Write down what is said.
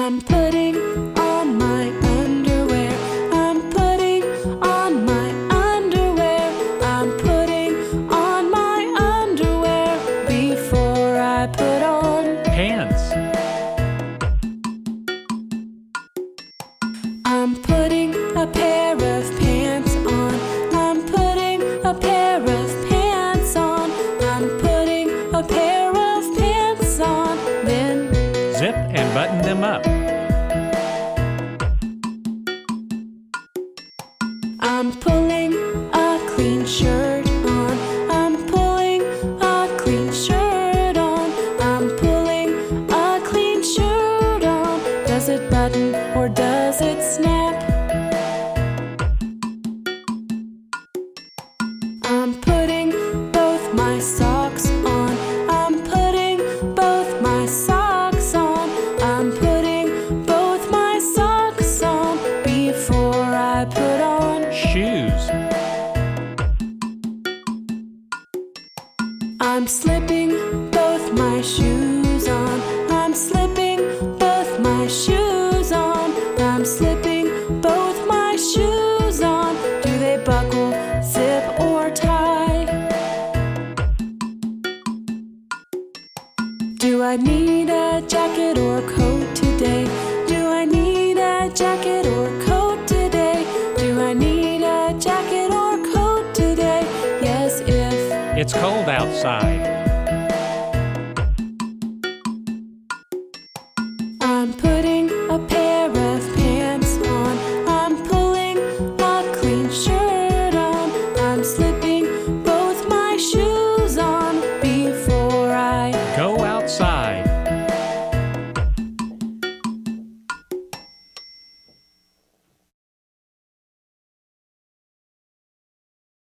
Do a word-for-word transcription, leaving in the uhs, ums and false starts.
I'm putting on my underwear. I'm putting on my underwear. I'm putting on my underwear before I put on pants. I'm putting a pair of pants on. I'm putting a pair of pants on. I'm putting a pair of pants on. Then zip and button them up. I'm pulling a clean shirt on. I'm pulling a clean shirt on. I'm pulling a clean shirt on. Does it button or does it snap? I'm putting both my socks on. I'm putting both my socks on. I'm putting both my socks on before I put on shoes. I'm slipping both my shoes on. I'm slipping both my shoes on. I'm slipping both my shoes on. Do they buckle, zip, or tie? Do I need a jacket or coat today? Do I need a jacket or coat today? Do I need a jacket or coat today? Yes, if It's cold outside.